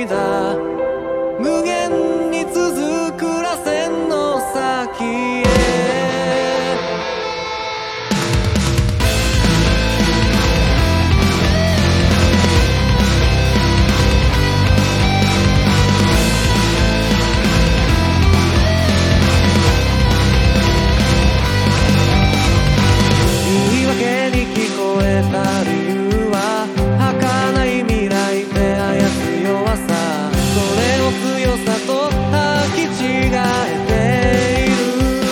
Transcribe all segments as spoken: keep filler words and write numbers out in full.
時だ。無限に続く螺旋の先へ。言い訳に聞こえた理由は儚い未来で操る弱さ。それを強さと履き違えている。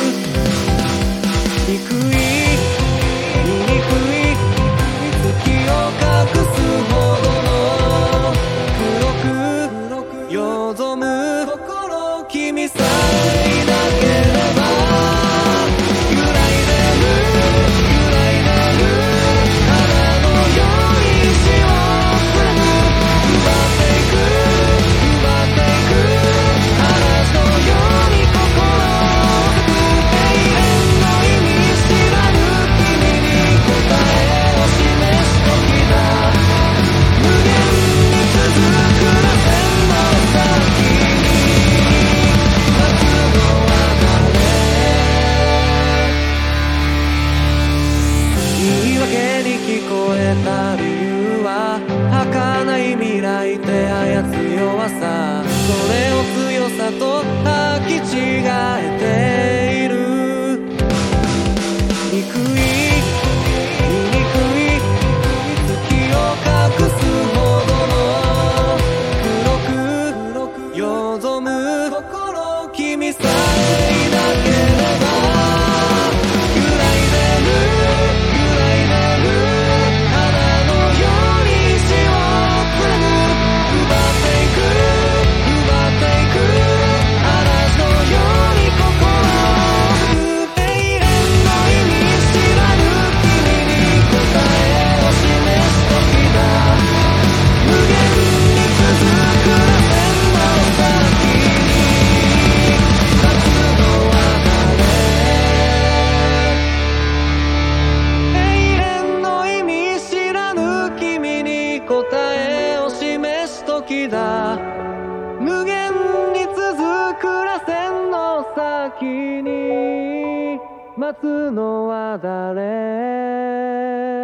憎い醜い月を隠すほどの黒くよどむ心、君さえいなければ揺らいでる揺らいでる花のように死を摘む。奪っていく奪っていく嵐のように心を裂く。永遠の意味知らぬ君に答えを示す時だ。無限に続く螺旋の先に待つのは誰。言い訳に聞こえた理由は儚い未来で操る弱さ。それを強さと履き違えている。憎い醜い月を隠すほどの黒くよどむ心、君さえいなければ揺らいでる揺らいでる花のように死を摘む。奪っていく奪っていく嵐のように心を裂く。永遠の意味知らぬ君に答えを示す時だ。無限に続く螺旋の先に待つのは誰。永遠の意味知らぬ君に答えを示す時だ。無限に続く螺旋の先に待つのは誰。